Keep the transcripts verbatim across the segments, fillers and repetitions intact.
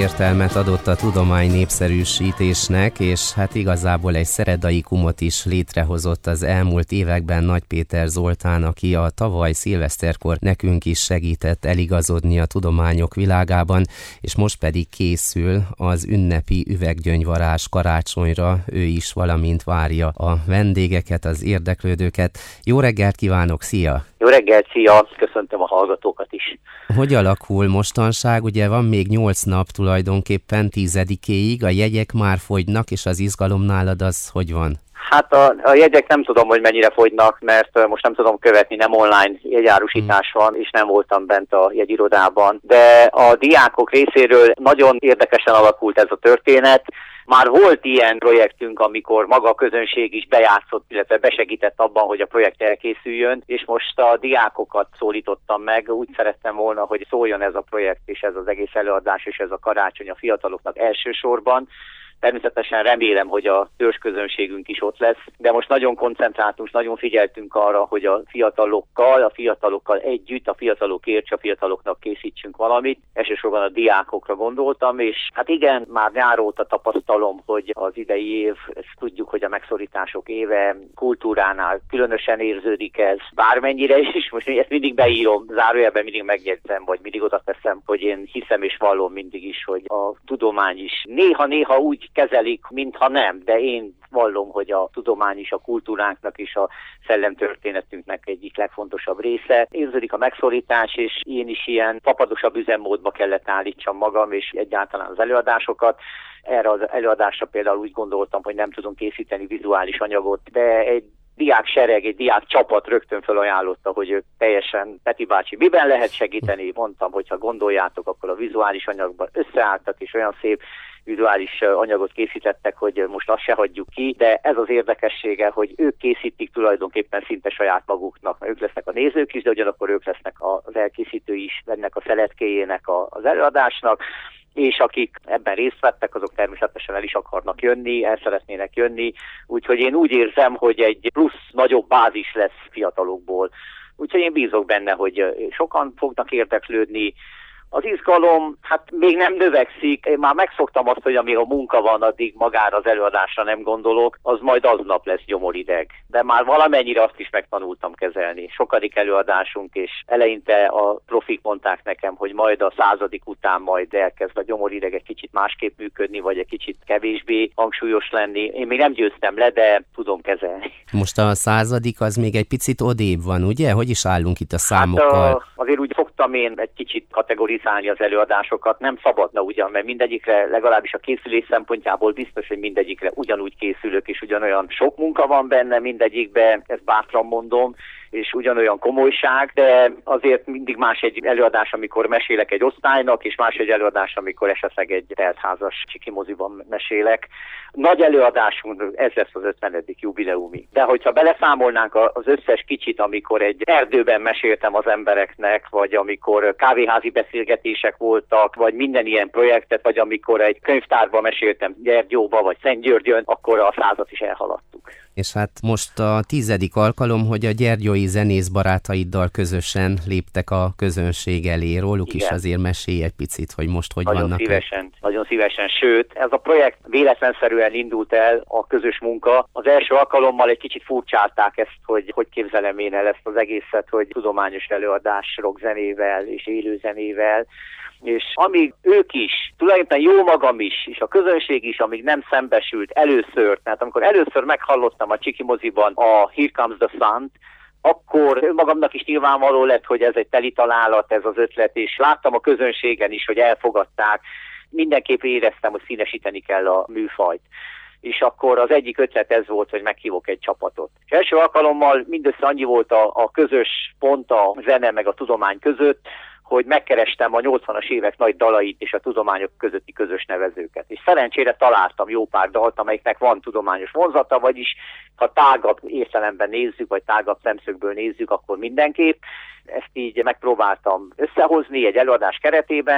értelmet adott a tudomány népszerűsítésnek, és hát igazából egy szeredaikumot is létrehozott az elmúlt években Nagy Péter Zoltán, aki a tavaly szilveszterkor nekünk is segített eligazodni a tudományok világában, és most pedig készül az ünnepi üveggyöngyvarázs karácsonyra, ő is valamint várja a vendégeket, az érdeklődőket. Jó reggelt kívánok, szia! Jó reggelt, szia! Köszöntöm a hallgatókat is. Hogy alakul mostanság? Ugye van még nyolc nap tulajdonképpen tízedikéig, a jegyek már fogynak, és az izgalom nálad az hogy van? Hát a, a jegyek nem tudom, hogy mennyire fogynak, mert most nem tudom követni, nem online jegyárusítás van, és nem voltam bent a jegyirodában. De a diákok részéről nagyon érdekesen alakult ez a történet. Már volt ilyen projektünk, amikor maga a közönség is bejátszott, illetve besegített abban, hogy a projekt elkészüljön, és most a diákokat szólítottam meg. Úgy szerettem volna, hogy szóljon ez a projekt, és ez az egész előadás, és ez a karácsony a fiataloknak elsősorban. Természetesen remélem, hogy a törzsközönségünk is ott lesz, de most nagyon koncentráltunk, nagyon figyeltünk arra, hogy a fiatalokkal, a fiatalokkal együtt, a fiatalokért, a fiataloknak készítsünk valamit. Elsősorban a diákokra gondoltam, és hát igen, már nyár óta tapasztalom, hogy az idei év, ezt tudjuk, hogy a megszorítások éve, kultúránál különösen érződik ez, bármennyire is, most ezt mindig beírom, zárójelben mindig megjegyzem, vagy mindig oda teszem, hogy én hiszem és vallom mindig is, hogy a tudomány is néha-néha úgy kezelik, mintha nem, de én vallom, hogy a tudomány is a kultúránknak és a szellemtörténetünknek egyik legfontosabb része. Érződik a megszorítás, és én is ilyen fapadosabb üzemmódba kellett állítsam magam, és egyáltalán az előadásokat. Erre az előadásra például úgy gondoltam, hogy nem tudunk készíteni vizuális anyagot, de egy diák sereg, egy diák csapat rögtön felajánlotta, hogy ők teljesen, Peti bácsi, miben lehet segíteni? Mondtam, hogy ha gondoljátok, akkor a vizuális anyagban összeálltak, és olyan szép vizuális anyagot készítettek, hogy most azt se hagyjuk ki, de ez az érdekessége, hogy ők készítik tulajdonképpen szinte saját maguknak. Ők lesznek a nézők is, de ugyanakkor ők lesznek az elkészítői is ennek a szeletkéjének az előadásnak, és akik ebben részt vettek, azok természetesen el is akarnak jönni, el szeretnének jönni, úgyhogy én úgy érzem, hogy egy plusz nagyobb bázis lesz fiatalokból. Úgyhogy én bízok benne, hogy sokan fognak érdeklődni. Az izgalom, hát még nem növekszik, én már megszoktam azt, hogy amíg a munka van, addig magára az előadásra nem gondolok, az majd aznap lesz gyomorideg. De már valamennyire azt is megtanultam kezelni. Sokadik előadásunk, és eleinte a profik mondták nekem, hogy majd a századik után majd elkezd a gyomorideg egy kicsit másképp működni, vagy egy kicsit kevésbé hangsúlyos lenni. Én még nem győztem le, de tudom kezelni. Most a századik az még egy picit odébb van, ugye? Hogy is állunk itt a számokkal? Hát a, azért úgy fogtam én egy kicsit kategorizálni az előadásokat, nem szabadna ugyan, mert mindegyikre, legalábbis a készülés szempontjából biztos, hogy mindegyikre ugyanúgy készülök, és ugyanolyan sok munka van benne mindegyikben, ezt bátran mondom, és ugyanolyan komolyság, de azért mindig más egy előadás, amikor mesélek egy osztálynak, és más egy előadás, amikor esetleg egy teltházas csikimoziban mesélek. Nagy előadásunk, ez lesz az ötvenedik jubileumi. De hogyha beleszámolnánk az összes kicsit, amikor egy erdőben meséltem az embereknek, vagy amikor kávéházi beszélgetések voltak, vagy minden ilyen projektet, vagy amikor egy könyvtárban meséltem Gyergyóba, vagy Szentgyörgyön, akkor a százat is elhaladtuk. És hát most a tizedik alkalom, hogy a gyergyói zenész barátaiddal közösen léptek a közönség elé. Róluk Igen. is azért mesélj egy picit, hogy most hogy nagyon vannak. Szívesen, nagyon szívesen, sőt, ez a projekt véletlenszerűen indult el, a közös munka. Az első alkalommal egy kicsit furcsálták ezt, hogy hogy képzelem én el ezt az egészet, hogy tudományos előadás rockzenével és élőzenével. És amíg ők is, tulajdonképpen jó magam is, és a közönség is, amíg nem szembesült először, tehát amikor először meghallottam a Csikimoziban a Here Comes the Sun, akkor magamnak is nyilvánvaló lett, hogy ez egy teli találat, ez az ötlet, és láttam a közönségen is, hogy elfogadták. Mindenképp éreztem, hogy színesíteni kell a műfajt. És akkor az egyik ötlet ez volt, hogy meghívok egy csapatot. És első alkalommal mindössze annyi volt a, a közös pont a zene meg a tudomány között, hogy megkerestem a nyolcvanas évek nagy dalait és a tudományok közötti közös nevezőket. És szerencsére találtam jó pár dalt, amelyiknek van tudományos vonzata, vagyis ha tágabb értelemben nézzük, vagy tágabb szemszögből nézzük, akkor mindenképp. Ezt így megpróbáltam összehozni egy előadás keretében,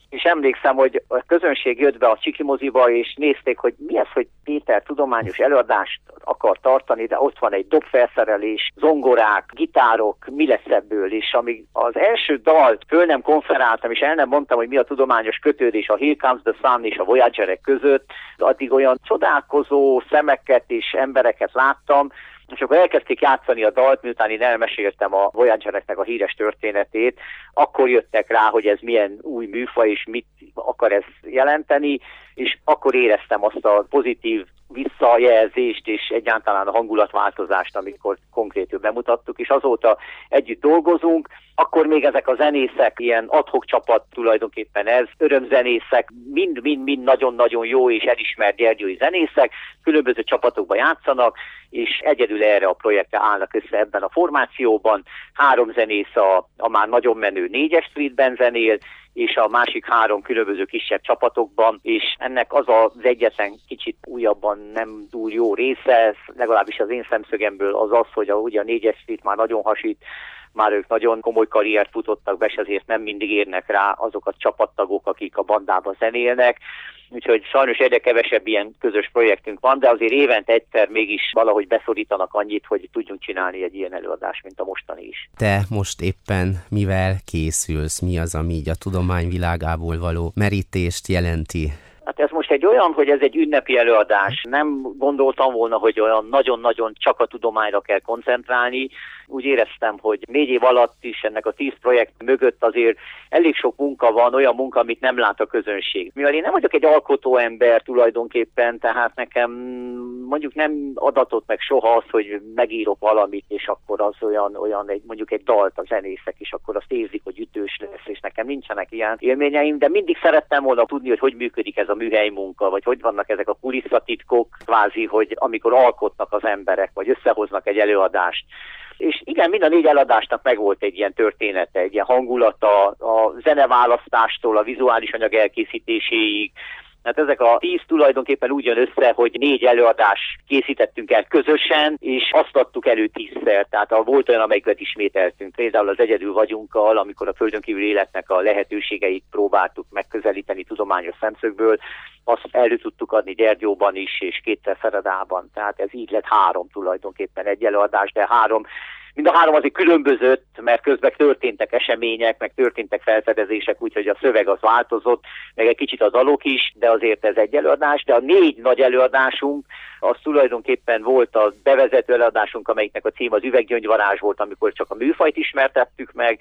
és emlékszem, hogy a közönség jött be a Csiki moziba, és nézték, hogy mi ez, hogy Péter tudományos előadást akar tartani, de ott van egy dobfelszerelés, zongorák, gitárok, mi lesz ebből? És amíg az első dalt föl nem konferáltam, és el nem mondtam, hogy mi a tudományos kötődés a Here Comes the Sun és a Voyagerek között, addig olyan csodálkozó szemeket és embereket láttam, és akkor elkezdték játszani a dalt, miután én elmeséltem a Voyagereknek a híres történetét, akkor jöttek rá, hogy ez milyen új műfaj, és mit akar ez jelenteni, és akkor éreztem azt a pozitív visszajelzést és egyáltalán a hangulatváltozást, amikor konkrétul bemutattuk, és azóta együtt dolgozunk. Akkor még ezek a zenészek, ilyen ad-hoc csapat tulajdonképpen ez, örömzenészek, mind-mind-mind nagyon-nagyon jó és elismert gyergyói zenészek, különböző csapatokban játszanak, és egyedül erre a projektre állnak össze ebben a formációban. Három zenész a, a már nagyon menő négyes Streetben zenél, és a másik három különböző kisebb csapatokban, és ennek az az egyetlen kicsit újabban nem túl jó része, legalábbis az én szemszögemből az az, hogy a, ugye a négyes Street már nagyon hasít, már ők nagyon komoly karriert futottak be, és ezért nem mindig érnek rá azok a csapattagok, akik a bandában zenélnek. Úgyhogy sajnos egyre kevesebb ilyen közös projektünk van, de azért évente egyszer mégis valahogy beszorítanak annyit, hogy tudjunk csinálni egy ilyen előadást, mint a mostani is. Te most éppen mivel készülsz? Mi az, ami így a tudomány világából való merítést jelenti? Hát ez most egy olyan, hogy ez egy ünnepi előadás. Nem gondoltam volna, hogy olyan nagyon-nagyon csak a tudományra kell koncentrálni. Úgy éreztem, hogy négy év alatt is ennek a tíz projekt mögött azért elég sok munka van, olyan munka, amit nem lát a közönség. Mivel én nem vagyok egy alkotó ember tulajdonképpen, tehát nekem mondjuk nem adatot meg soha az, hogy megírok valamit, és akkor az olyan, olyan egy, mondjuk egy dalt a zenészek, és akkor azt érzik, hogy ütős lesz, és nekem nincsenek ilyen élményeim, de mindig szerettem volna tudni, hogy hogy működik ez a műhely munka, vagy hogy vannak ezek a kulisszatitkok, kvázi, hogy amikor alkotnak az emberek, vagy összehoznak egy előadást. És igen, mind a négy előadásnak megvolt egy ilyen története, egy ilyen hangulata, a zeneválasztástól a vizuális anyag elkészítéséig. Hát ezek a tíz tulajdonképpen úgy jön össze, hogy négy előadást készítettünk el közösen, és azt adtuk elő tízszer. Tehát volt olyan, amelyeket ismételtünk. Például az Egyedül vagyunkkal, amikor a földön kívül életnek a lehetőségeit próbáltuk megközelíteni tudományos szemszögből, azt elő tudtuk adni Gyergyóban is, és kétszer Szeredában. Tehát ez így lett három tulajdonképpen egy előadás, de három. Mind a három azért különbözött, mert közben történtek események, meg történtek felfedezések, úgyhogy a szöveg az változott, meg egy kicsit a dalok is, de azért ez egy előadás. De a négy nagy előadásunk, az tulajdonképpen volt a bevezető előadásunk, amelyiknek a cím az Üveggyöngyvarázs volt, amikor csak a műfajt ismertettük meg.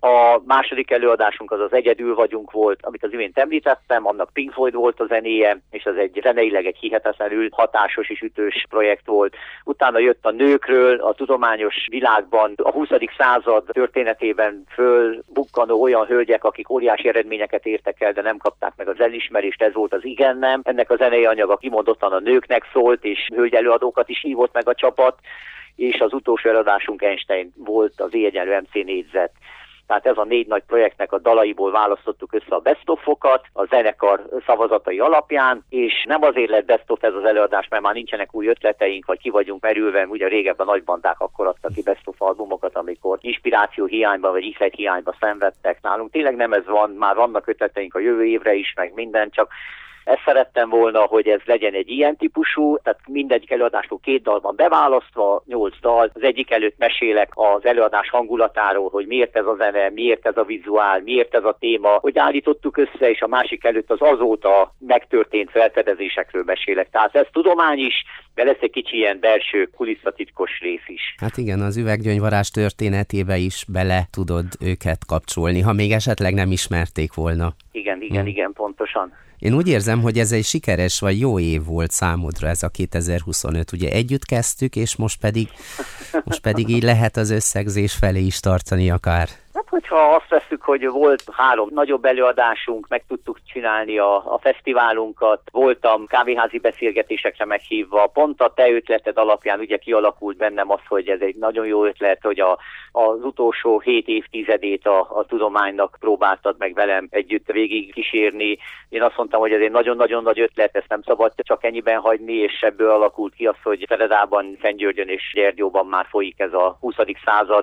A második előadásunk az az Egyedül vagyunk volt, amit az imént említettem, annak Pink Floyd volt a zenéje, és az egy zeneileg egy hihetetlenül hatásos és ütős projekt volt. Utána jött a nőkről, a tudományos világban, a huszadik század történetében fölbukkanó olyan hölgyek, akik óriási eredményeket értek el, de nem kapták meg az elismerést, ez volt az Igen nem. Ennek a zenei anyaga kimondottan a nőknek szólt, és hölgyelőadókat is hívott meg a csapat, és az utolsó előadásunk Einstein volt, az E-egyenlő em cé négyzet. Tehát ez a négy nagy projektnek a dalaiból választottuk össze a best of-okat, a zenekar szavazatai alapján, és nem azért lett best of ez az előadás, mert már nincsenek új ötleteink, vagy ki vagyunk merülve, ugye régebben nagy bandák akkor adtak ki best of albumokat, amikor inspiráció hiányba, vagy ihlet hiányba szenvedtek. Nálunk tényleg nem ez van, már vannak ötleteink a jövő évre is, meg minden, csak ezt szerettem volna, hogy ez legyen egy ilyen típusú, tehát mindegyik előadásról két dalban beválasztva, nyolc dal. Az egyik előtt mesélek az előadás hangulatáról, hogy miért ez a zene, miért ez a vizuál, miért ez a téma, hogy állítottuk össze, és a másik előtt az azóta megtörtént felfedezésekről mesélek. Tehát ez tudomány is, de lesz egy kicsi ilyen belső kulisszatitkos rész is. Hát igen, az Üveggyöngyvarázs történetébe is bele tudod őket kapcsolni, ha még esetleg nem ismerték volna. Igen, igen, hmm. igen, pontosan. Én úgy érzem, hogy ez egy sikeres vagy jó év volt számodra ez a kétezer-huszonöt. Ugye együtt kezdtük, és most pedig, most pedig így lehet az összegzés felé is tartani akár. Hát, hogyha azt veszük, hogy volt három nagyobb előadásunk, meg tudtuk csinálni a, a fesztiválunkat, voltam kávéházi beszélgetésekre meghívva, pont a te ötleted alapján ugye kialakult bennem az, hogy ez egy nagyon jó ötlet, hogy a, az utolsó hét évtizedét a, a tudománynak próbáltad meg velem együtt végig kísérni. Én azt mondtam, hogy ez egy nagyon-nagyon nagy ötlet, ezt nem szabad csak ennyiben hagyni, és ebből alakult ki az, hogy Szeredában, Szentgyörgyön és Gyergyóban már folyik ez a huszadik század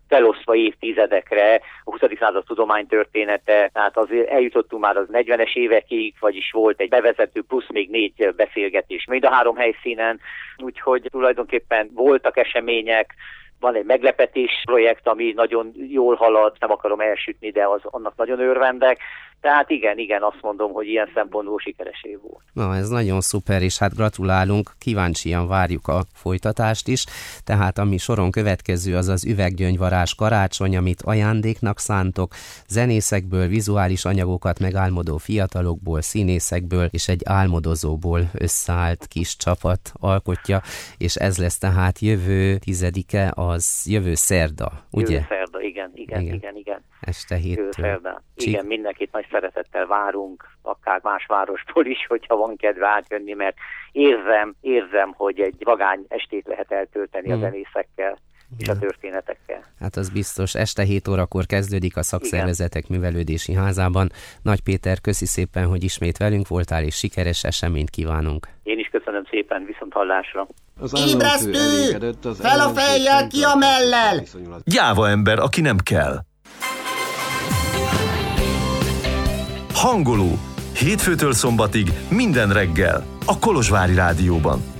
felosztva évtizedekre, a huszadik század tudománytörténete, tehát azért eljutottunk már az negyvenes évekig, vagyis volt egy bevezető plusz még négy beszélgetés mind a három helyszínen, úgyhogy tulajdonképpen voltak események. Van egy meglepetés projekt, ami nagyon jól halad, nem akarom elsütni, de az, annak nagyon örvendek. Tehát igen, igen, azt mondom, hogy ilyen szempontból sikeres év volt. Na, ez nagyon szuper, és hát gratulálunk, kíváncsian várjuk a folytatást is. Tehát ami soron következő, az az Üveggyöngyvarázs karácsony, amit ajándéknak szántok, zenészekből, vizuális anyagokat megálmodó fiatalokból, színészekből és egy álmodozóból összeállt kis csapat alkotja, és ez lesz tehát jövő tizedike, az jövő szerda, ugye? Jövő szerda, igen, igen, igen, igen. igen. Este héttől. Szerda. Igen, mindenkit nagy szeretettel várunk, akár más városból is, hogyha van kedve átjönni, mert érzem, érzem, hogy egy vagány estét lehet eltölteni hmm. a zenészekkel és a történetekkel. Hát az biztos. Este hét órakor kezdődik a Szakszervezetek Igen. Művelődési Házában. Nagy Péter, köszi szépen, hogy ismét velünk voltál, és sikeres eseményt kívánunk. Én is köszönöm szépen, viszont hallásra. Ébresztő! Fel a fejjel, ki a mellel! Gyáva ember, aki nem kell. Hangoló. Hétfőtől szombatig minden reggel a Kolozsvári Rádióban.